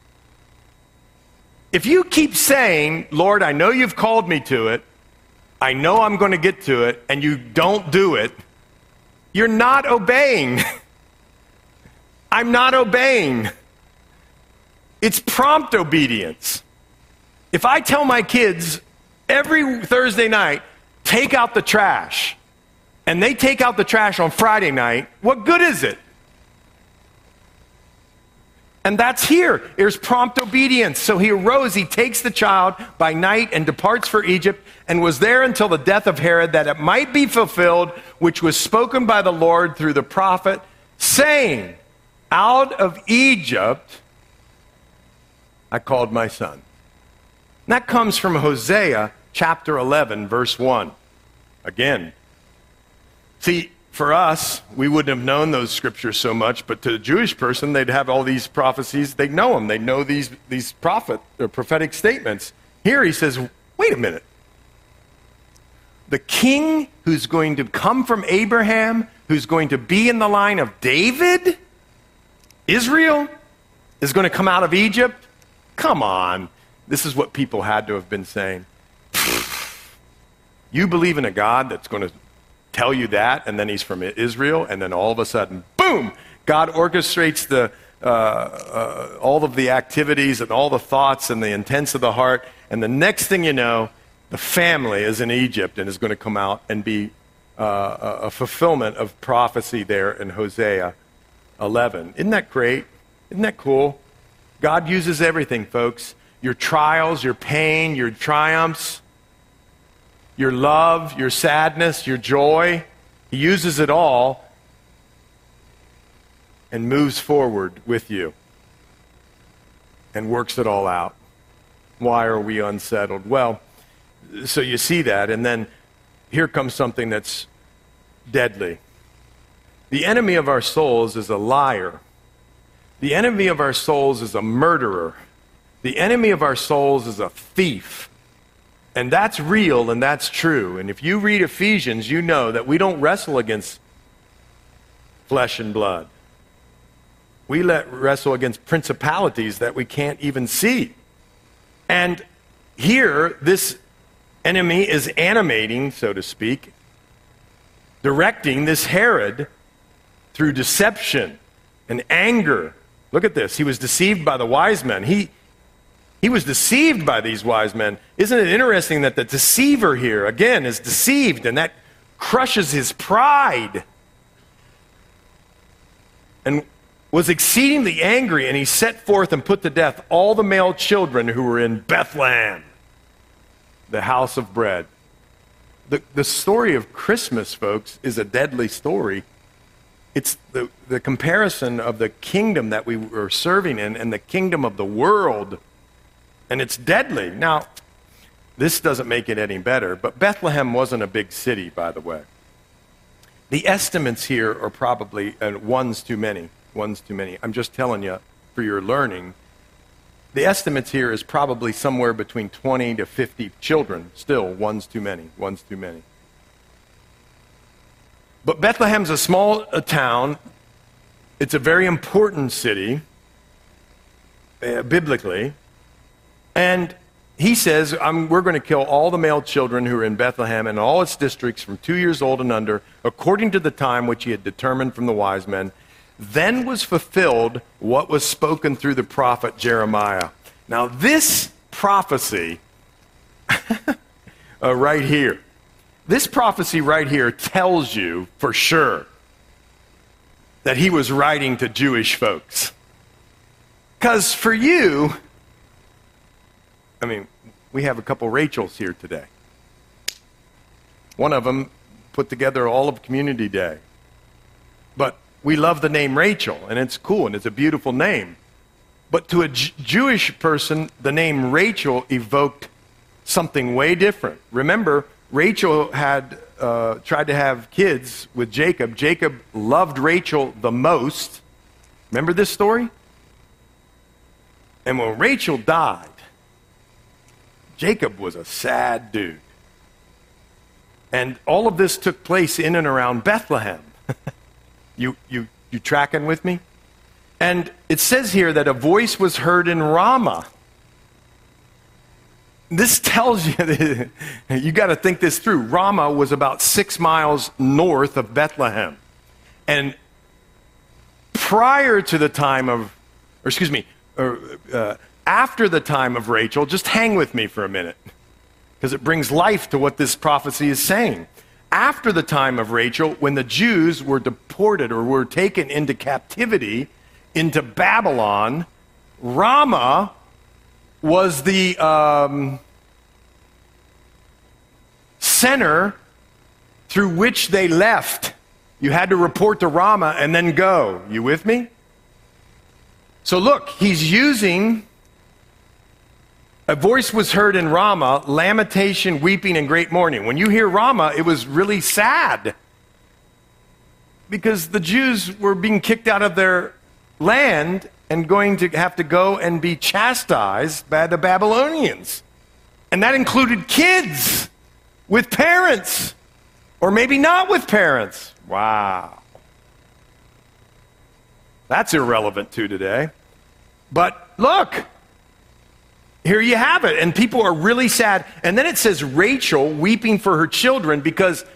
If you keep saying, Lord, I know you've called me to it, I know I'm going to get to it, and you don't do it, you're not obeying. I'm not obeying. It's prompt obedience. If I tell my kids every Thursday night, take out the trash, and they take out the trash on Friday night, what good is it? And that's here. There's prompt obedience. So he arose, he takes the child by night and departs for Egypt, and was there until the death of Herod, that it might be fulfilled, which was spoken by the Lord through the prophet, saying, out of Egypt I called my son. And that comes from Hosea chapter eleven, verse one. Again, see, for us, we wouldn't have known those scriptures so much, but to the Jewish person, they'd have all these prophecies. They'd know them. They'd know these, these prophet, or prophetic statements. Here he says, wait a minute. The king who's going to come from Abraham, who's going to be in the line of David, Israel, is going to come out of Egypt? Come on. This is what people had to have been saying. You believe in a God that's going to tell you that, and then he's from Israel, and then all of a sudden, boom, God orchestrates the uh, uh, all of the activities and all the thoughts and the intents of the heart, and the next thing you know, the family is in Egypt and is going to come out and be uh, a fulfillment of prophecy there in Hosea eleven. Isn't that great? Isn't that cool? God uses everything, folks. Your trials, your pain, your triumphs, your love, your sadness, your joy. He uses it all and moves forward with you and works it all out. Why are we unsettled? Well, so you see that, and then here comes something that's deadly. The enemy of our souls is a liar. The enemy of our souls is a murderer. The enemy of our souls is a thief. And that's real and that's true. And if you read Ephesians, you know that we don't wrestle against flesh and blood. We let wrestle against principalities that we can't even see. And here, this enemy is animating, so to speak, directing this Herod through deception and anger. Look at this. He was deceived by the wise men. He, he was deceived by these wise men. Isn't it interesting that the deceiver here, again, is deceived, and that crushes his pride? And was exceedingly angry, and he set forth and put to death all the male children who were in Bethlehem, the house of bread. The, the story of Christmas, folks, is a deadly story. It's the, the comparison of the kingdom that we were serving in and the kingdom of the world, and it's deadly. Now, this doesn't make it any better, but Bethlehem wasn't a big city, by the way. The estimates here are probably, uh, one's too many. One's too many. I'm just telling you for your learning. The estimates here is probably somewhere between twenty to fifty children. Still, one's too many. One's too many. But Bethlehem's a small uh, town. It's a very important city, uh, biblically. And he says, I'm, we're going to kill all the male children who are in Bethlehem and all its districts from two years old and under, according to the time which he had determined from the wise men. Then was fulfilled what was spoken through the prophet Jeremiah. Now this prophecy uh, right here, this prophecy right here tells you for sure that he was writing to Jewish folks. Because for you, I mean, we have a couple Rachels here today. One of them put together all of Community Day. But we love the name Rachel, and it's cool, and it's a beautiful name. But to a J- Jewish person, the name Rachel evoked something way different. Remember, Rachel had uh, tried to have kids with Jacob. Jacob loved Rachel the most. Remember this story? And when Rachel died, Jacob was a sad dude. And all of this took place in and around Bethlehem. You, you, you tracking with me? And it says here that a voice was heard in Ramah. This tells you, you got to think this through. Ramah was about six miles north of Bethlehem. And prior to the time of, or excuse me, or, uh, after the time of Rachel, just hang with me for a minute, because it brings life to what this prophecy is saying. After the time of Rachel, when the Jews were deported or were taken into captivity into Babylon, Ramah was the um, center through which they left. You had to report to Ramah and then go. You with me? So look, he's using, a voice was heard in Ramah, lamentation, weeping, and great mourning. When you hear Ramah, it was really sad, because the Jews were being kicked out of their land and going to have to go and be chastised by the Babylonians. And that included kids with parents, or maybe not with parents. Wow. That's irrelevant to today. But look, here you have it. And people are really sad. And then it says Rachel weeping for her children, because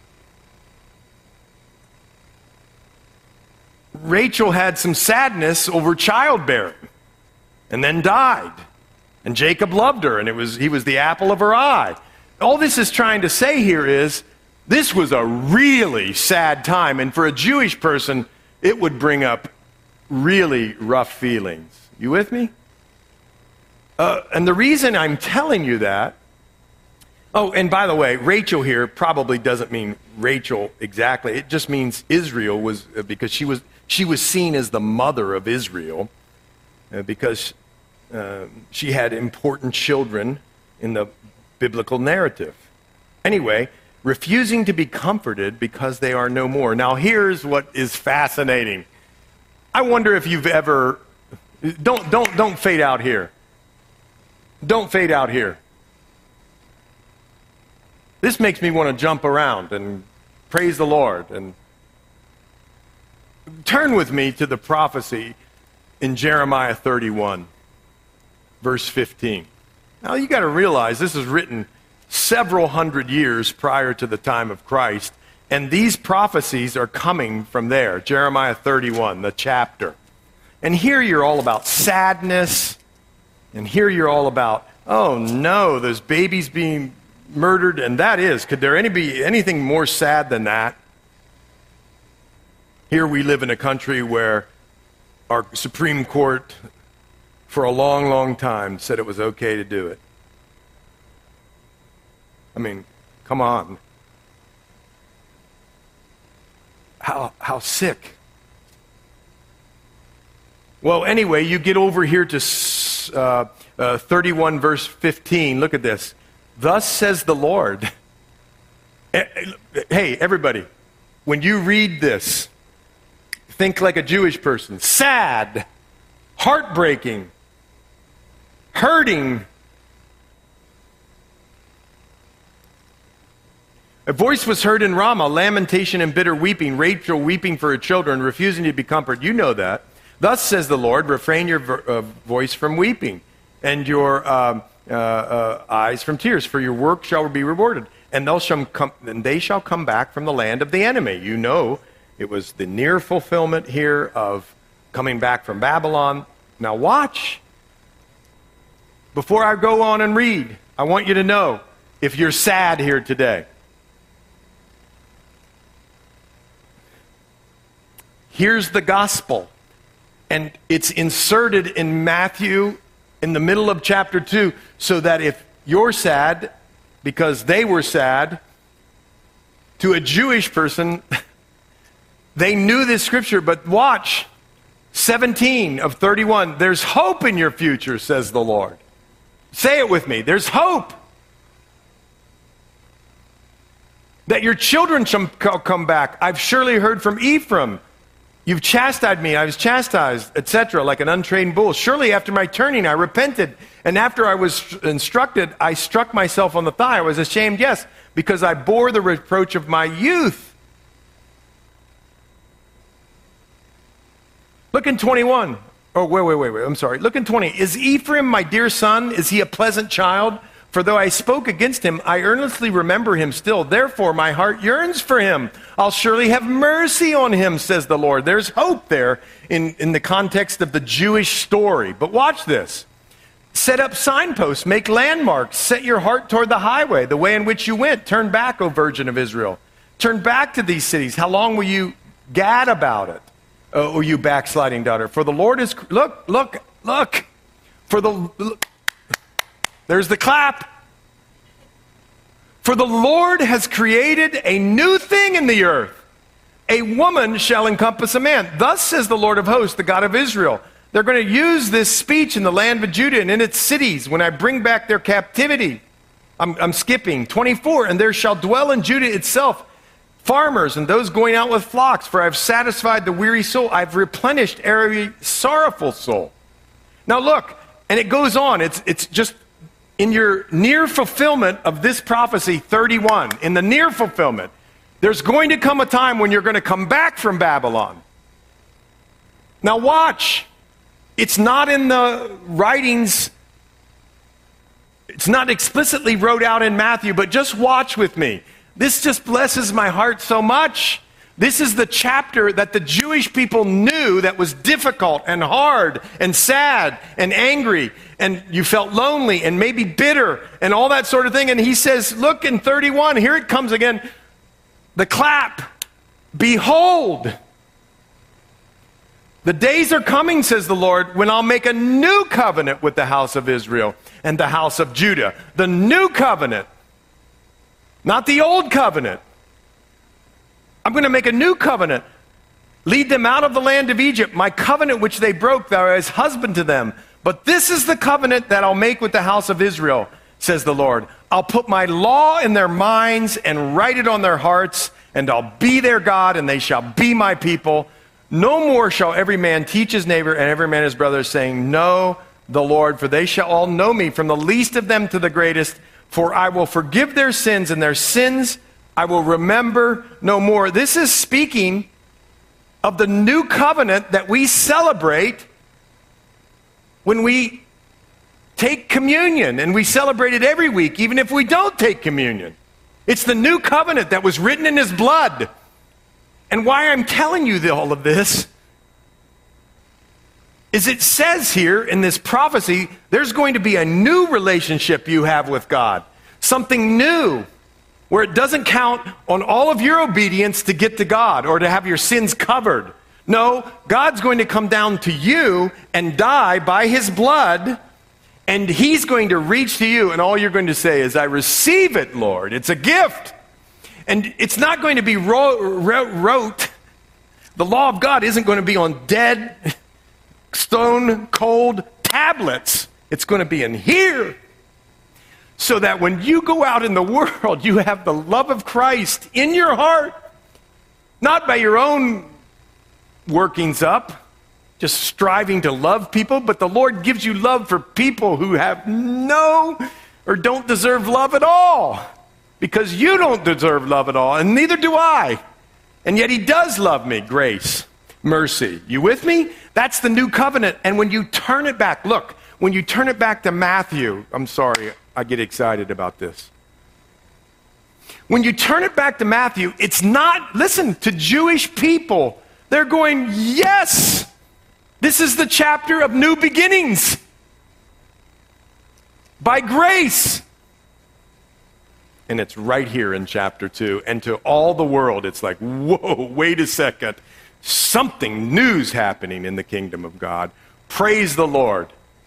Rachel had some sadness over childbearing and then died. And Jacob loved her, and it was he was the apple of her eye. All this is trying to say here is this was a really sad time. And for a Jewish person, it would bring up really rough feelings. You with me? Uh, and the reason I'm telling you that, oh, and by the way, Rachel here probably doesn't mean Rachel exactly. It just means Israel was, uh, because she was she was seen as the mother of Israel, uh, because uh, she had important children in the biblical narrative. Anyway, refusing to be comforted because they are no more. Now here's what is fascinating. I wonder if you've ever, don't don't don't fade out here. Don't fade out here. This makes me want to jump around and praise the Lord. And turn with me to the prophecy in Jeremiah thirty-one, verse fifteen. Now you got to realize this is written several hundred years prior to the time of Christ, and these prophecies are coming from there. Jeremiah thirty-one, the chapter. And here you're all about sadness, and here you're all about, oh no, there's babies being murdered, and that is, could there any be anything more sad than that? Here we live in a country where our Supreme Court, for a long, long time, said it was okay to do it. I mean, come on. How, how sick. Well, anyway, you get over here to uh, uh, thirty-one, verse fifteen. Look at this. Thus says the Lord. Hey, everybody, when you read this, think like a Jewish person. Sad, heartbreaking, hurting. A voice was heard in Ramah, lamentation and bitter weeping, Rachel weeping for her children, refusing to be comforted. You know that. Thus says the Lord, refrain your vo- uh, voice from weeping, and your um, uh, uh, eyes from tears, for your work shall be rewarded. And, they'll shall come, and they shall come back from the land of the enemy. You know, it was the near fulfillment here of coming back from Babylon. Now watch. Before I go on and read, I want you to know, if you're sad here today, here's the gospel. And it's inserted in Matthew in the middle of chapter two, so that if you're sad because they were sad, to a Jewish person, they knew this scripture, but watch, seventeen of thirty-one, there's hope in your future, says the Lord. Say it with me, there's hope. That your children shall come back. I've surely heard from Ephraim. You've chastised me, I was chastised, et cetera, like an untrained bull. Surely after my turning I repented, and after I was instructed, I struck myself on the thigh. I was ashamed, yes, because I bore the reproach of my youth. Look in twenty-one. Oh, wait, wait, wait, wait, I'm sorry. Look in twenty. Is Ephraim my dear son? Is he a pleasant child? For though I spoke against him, I earnestly remember him still. Therefore, my heart yearns for him. I'll surely have mercy on him, says the Lord. There's hope there in, in the context of the Jewish story. But watch this. Set up signposts, make landmarks, set your heart toward the highway, the way in which you went. Turn back, O Virgin of Israel. Turn back to these cities. How long will you gad about it, O you backsliding daughter? For the Lord is, look, look, look. For the, look. There's the clap. For the Lord has created a new thing in the earth. A woman shall encompass a man. Thus says the Lord of hosts, the God of Israel. They're going to use this speech in the land of Judah and in its cities when I bring back their captivity. I'm, I'm skipping. twenty-four, and there shall dwell in Judah itself farmers and those going out with flocks, for I've satisfied the weary soul. I've replenished every sorrowful soul. Now look, and it goes on. It's, it's just in your near fulfillment of this prophecy, thirty-one, in the near fulfillment, there's going to come a time when you're going to come back from Babylon. Now watch. It's not in the writings, it's not explicitly wrote out in Matthew, but just watch with me. This just blesses my heart so much. This is the chapter that the Jewish people knew that was difficult and hard and sad and angry, and you felt lonely and maybe bitter and all that sort of thing. And he says, look in thirty-one, here it comes again, the clap. Behold, the days are coming, says the Lord, when I'll make a new covenant with the house of Israel and the house of Judah. The new covenant, not the old covenant. I'm going to make a new covenant. Lead them out of the land of Egypt. My covenant which they broke, thou as husband to them. But this is the covenant that I'll make with the house of Israel, says the Lord. I'll put my law in their minds and write it on their hearts, and I'll be their God, and they shall be my people. No more shall every man teach his neighbor and every man his brother, saying, know the Lord, for they shall all know me, from the least of them to the greatest. For I will forgive their sins, and their sins I will remember no more. This is speaking of the new covenant that we celebrate when we take communion, and we celebrate it every week, even if we don't take communion. It's the new covenant that was written in his blood. And why I'm telling you all of this is it says here in this prophecy, there's going to be a new relationship you have with God. Something new, where it doesn't count on all of your obedience to get to God or to have your sins covered. No, God's going to come down to you and die by his blood, and he's going to reach to you, and all you're going to say is, I receive it, Lord. It's a gift. And it's not going to be ro- ro- wrote. The law of God isn't going to be on dead, stone cold tablets. It's going to be in here. So that when you go out in the world, you have the love of Christ in your heart. Not by your own workings up, just striving to love people, but the Lord gives you love for people who have no or don't deserve love at all. Because you don't deserve love at all, and neither do I. And yet he does love me. Grace, mercy. You with me? That's the new covenant. And when you turn it back, look, when you turn it back to Matthew, I'm sorry, I get excited about this. When you turn it back to Matthew, it's not, listen, to Jewish people. They're going, yes, this is the chapter of new beginnings. By grace. And it's right here in chapter two. And to all the world, it's like, whoa, wait a second. Something new's happening in the kingdom of God. Praise the Lord.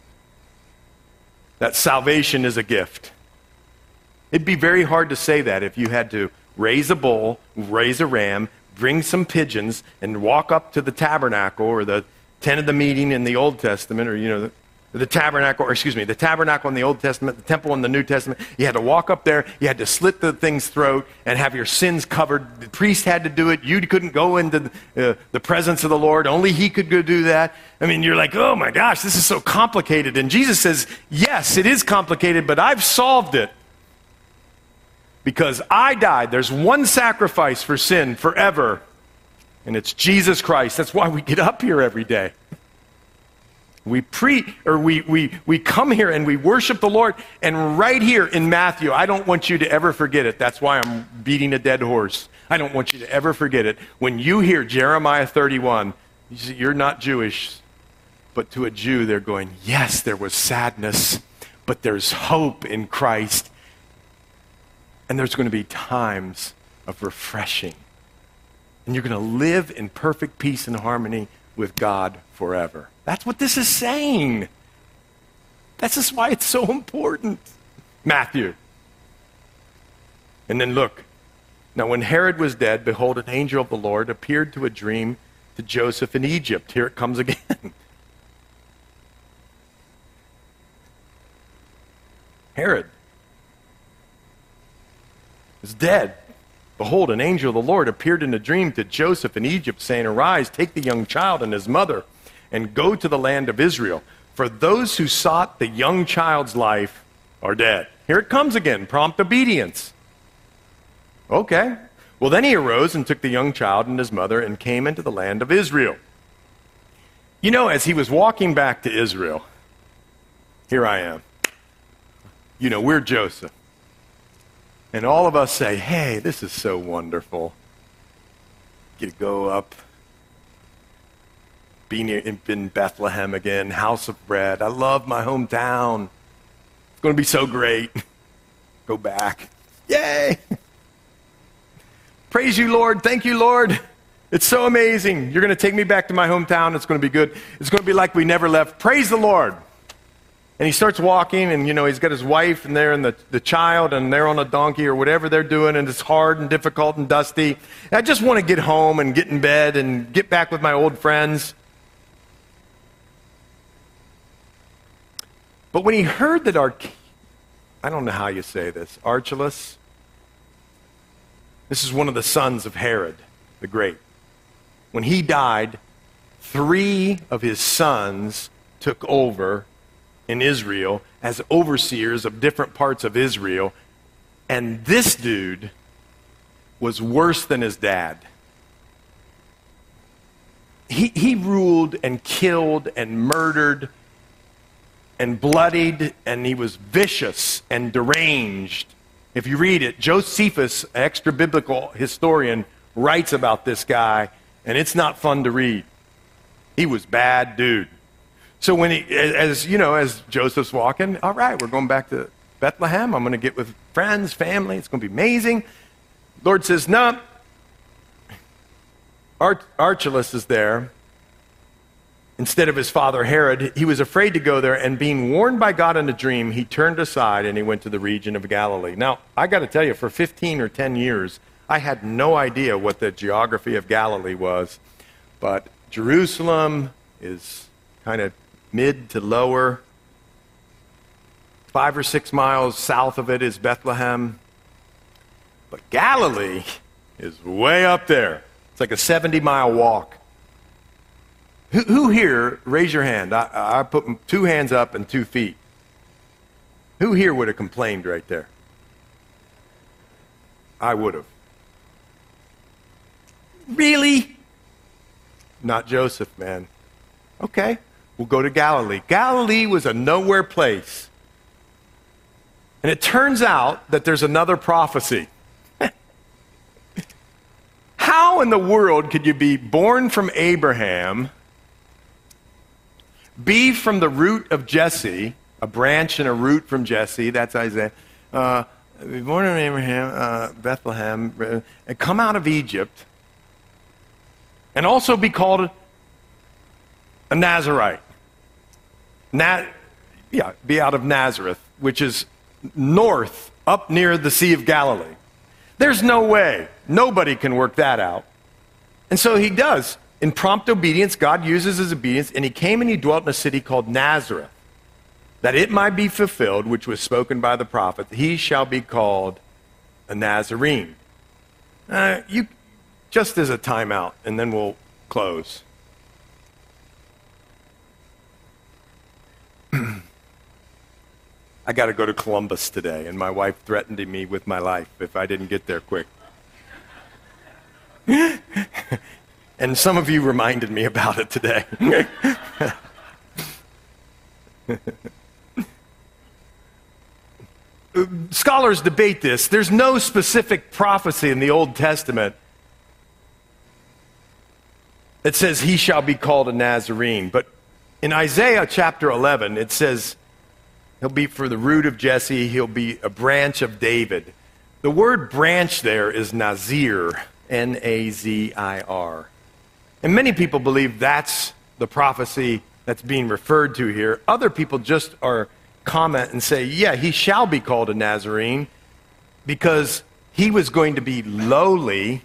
That salvation is a gift. It'd be very hard to say that if you had to raise a bull, raise a ram, bring some pigeons, and walk up to the tabernacle or the tent of the meeting in the Old Testament, or, you know, the, the tabernacle, or excuse me, the tabernacle in the Old Testament, the temple in the New Testament. You had to walk up there, you had to slit the thing's throat and have your sins covered. The priest had to do it. You couldn't go into uh, the presence of the Lord. Only he could go do that. I mean, you're like, oh my gosh, this is so complicated. And Jesus says, yes, it is complicated, but I've solved it. Because I died. There's one sacrifice for sin forever, and it's Jesus Christ. That's why we get up here every day. We pre or we we we come here and we worship the Lord. And right here in Matthew, I don't want you to ever forget it. That's why I'm beating a dead horse. I don't want you to ever forget it. When you hear Jeremiah thirty-one, you're not Jewish, but to a Jew, they're going, yes, there was sadness, but there's hope in Christ. And there's going to be times of refreshing. And you're going to live in perfect peace and harmony with God forever. That's what this is saying. That's just why it's so important. Matthew. And then look. Now when Herod was dead, behold, an angel of the Lord appeared to a dream to Joseph in Egypt. Here it comes again. Herod is dead. Behold, an angel of the Lord appeared in a dream to Joseph in Egypt, saying, arise, take the young child and his mother, and go to the land of Israel. For those who sought the young child's life are dead. Here it comes again, prompt obedience. Okay. Well, then he arose and took the young child and his mother and came into the land of Israel. You know, as he was walking back to Israel, here I am. You know, we're Joseph. And all of us say, hey, this is so wonderful. Get to go up, be near, in Bethlehem again, house of bread. I love my hometown. It's going to be so great. Go back. Yay! Praise you, Lord. Thank you, Lord. It's so amazing. You're going to take me back to my hometown. It's going to be good. It's going to be like we never left. Praise the Lord. And he starts walking, and, you know, he's got his wife, and they're in the, the child, and they're on a donkey or whatever they're doing, and it's hard and difficult and dusty. And I just want to get home and get in bed and get back with my old friends. But when he heard that Arch... I don't know how you say this. Archelaus? This is one of the sons of Herod the Great. When he died, three of his sons took over in Israel as overseers of different parts of Israel, and this dude was worse than his dad. he, he ruled and killed and murdered and bloodied, and he was vicious and deranged. If you read it, Josephus, an extra-biblical historian, writes about this guy, and it's not fun to read. He was bad dude. So when he, as you know, as Joseph's walking, all right, we're going back to Bethlehem. I'm going to get with friends, family. It's going to be amazing. Lord says, no. Ar- Archelaus is there. Instead of his father Herod, he was afraid to go there, and being warned by God in a dream, he turned aside and he went to the region of Galilee. Now, I got to tell you, for fifteen or ten years, I had no idea what the geography of Galilee was, but Jerusalem is kind of mid to lower. Five or six miles south of it is Bethlehem. But Galilee is way up there. It's like a seventy-mile walk. Who, who here, raise your hand. I, I put two hands up and two feet. Who here would have complained right there? I would have. Really? Not Joseph, man. Okay, we'll go to Galilee. Galilee was a nowhere place. And it turns out that there's another prophecy. How in the world could you be born from Abraham, be from the root of Jesse, a branch and a root from Jesse, that's Isaiah, uh, be born in Abraham, uh, Bethlehem, and come out of Egypt, and also be called a Nazarite? Na- yeah, be out of Nazareth, which is north, up near the Sea of Galilee. There's no way. Nobody can work that out. And so he does. In prompt obedience, God uses his obedience, and he came and he dwelt in a city called Nazareth, that it might be fulfilled, which was spoken by the prophet, he shall be called a Nazarene. Uh, you, just as a timeout, and then we'll close. I got to go to Columbus today, and my wife threatened me with my life if I didn't get there quick. And some of you reminded me about it today. Scholars debate this. There's no specific prophecy in the Old Testament that says he shall be called a Nazarene. But in Isaiah chapter eleven, it says he'll be for the root of Jesse, he'll be a branch of David. The word branch there is Nazir, N A Z I R. And many people believe that's the prophecy that's being referred to here. Other people just are comment and say, yeah, he shall be called a Nazarene because he was going to be lowly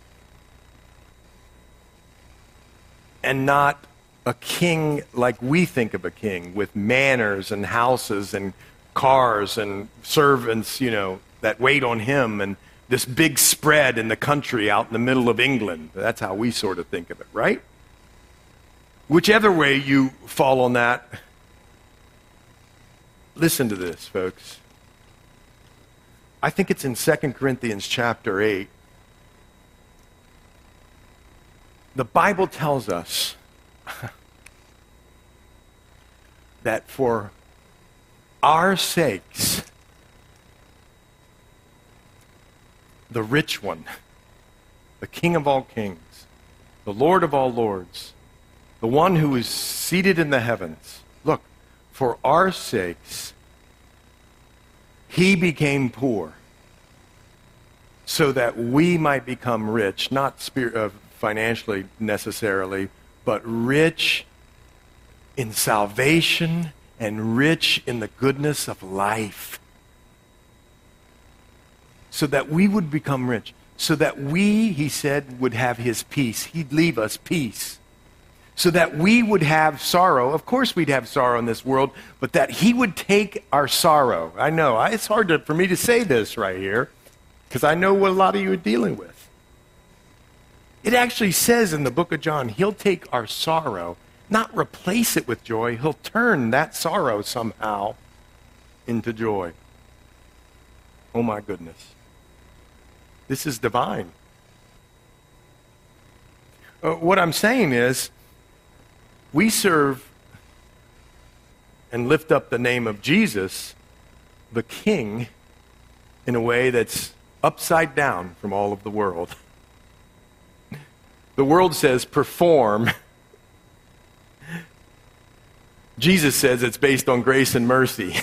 and not a king like we think of a king, with manors and houses and cars and servants, you know, that wait on him, and this big spread in the country out in the middle of England. That's how we sort of think of it, right? Whichever way you fall on that, listen to this, folks. I think it's in Second Corinthians chapter eight. The Bible tells us that for our sakes, the rich one, the King of all kings, the Lord of all lords, the one who is seated in the heavens, look, for our sakes, he became poor so that we might become rich, not spirit, uh, financially necessarily, but rich in salvation and rich in the goodness of life. So that we would become rich. So that we, he said, would have his peace. He'd leave us peace. So that we would have sorrow. Of course we'd have sorrow in this world, but that he would take our sorrow. I know, it's hard to, for me to say this right here, because I know what a lot of you are dealing with. It actually says in the book of John, he'll take our sorrow, not replace it with joy. He'll turn that sorrow somehow into joy. Oh my goodness. This is divine. Uh, what I'm saying is, we serve and lift up the name of Jesus, the King, in a way that's upside down from all of the world. The world says perform. Jesus says it's based on grace and mercy.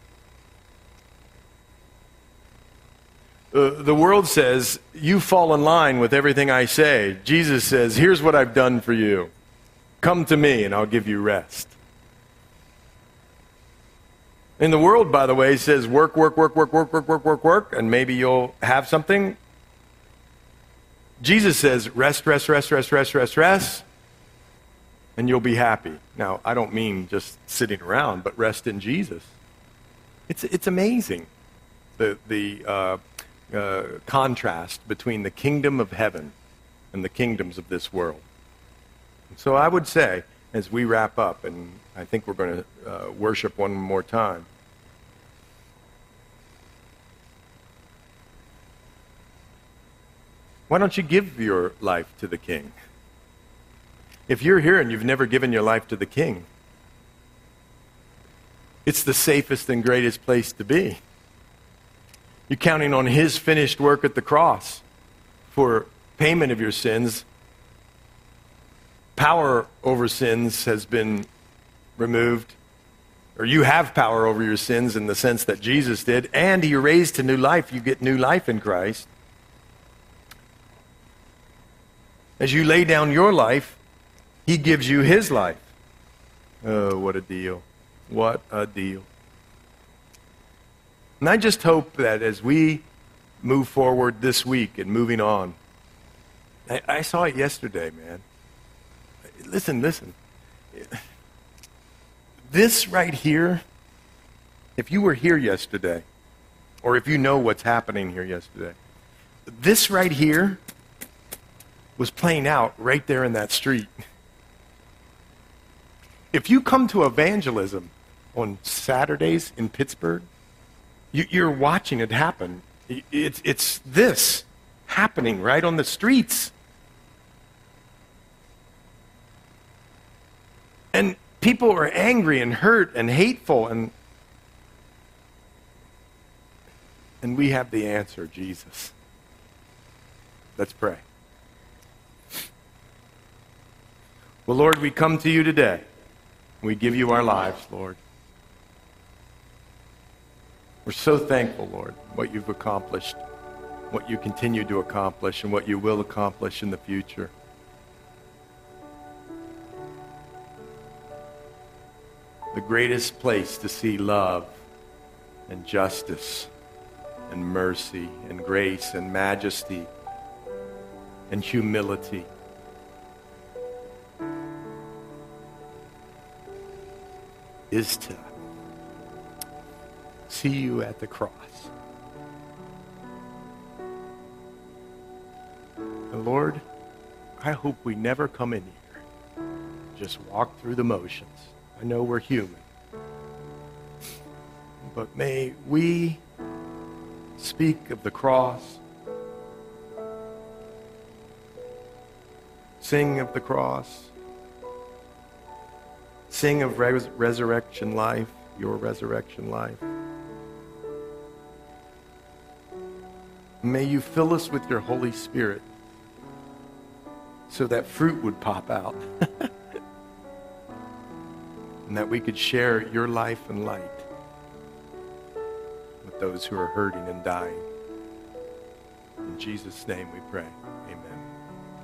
Uh, the world says, you fall in line with everything I say. Jesus says, here's what I've done for you. Come to me and I'll give you rest. And the world, by the way, says work, work, work, work, work, work, work, work, work, and maybe you'll have something. Jesus says rest, rest, rest, rest, rest, rest, rest, and you'll be happy. Now, I don't mean just sitting around, but rest in Jesus. It's it's amazing, the the uh, uh, contrast between the kingdom of heaven and the kingdoms of this world. So I would say, as we wrap up, and I think we're going to uh, worship one more time, why don't you give your life to the King? If you're here and you've never given your life to the King, it's the safest and greatest place to be. You're counting on his finished work at the cross for payment of your sins. Power over sins has been removed, or you have power over your sins in the sense that Jesus did, and he raised to new life. You get new life in Christ. As you lay down your life, he gives you his life. Oh, what a deal. What a deal. And I just hope that as we move forward this week and moving on, I, I saw it yesterday, man. Listen, listen. This right here, if you were here yesterday, or if you know what's happening here yesterday, this right here was playing out right there in that street. If you come to evangelism on Saturdays in Pittsburgh, you, you're watching it happen. It's, it's this happening right on the streets. And people are angry and hurt and hateful, and and we have the answer, Jesus. Let's pray. Well, Lord, we come to you today. We give you our lives, Lord. We're so thankful, Lord, what you've accomplished, what you continue to accomplish, and what you will accomplish in the future. The greatest place to see love and justice and mercy and grace and majesty and humility. Is to see you at the cross. And Lord, I hope we never come in here, just walk through the motions. I know we're human. But may we speak of the cross, sing of the cross, sing of res- resurrection life, your resurrection life. May you fill us with your Holy Spirit so that fruit would pop out and that we could share your life and light with those who are hurting and dying. In Jesus' name we pray. Amen.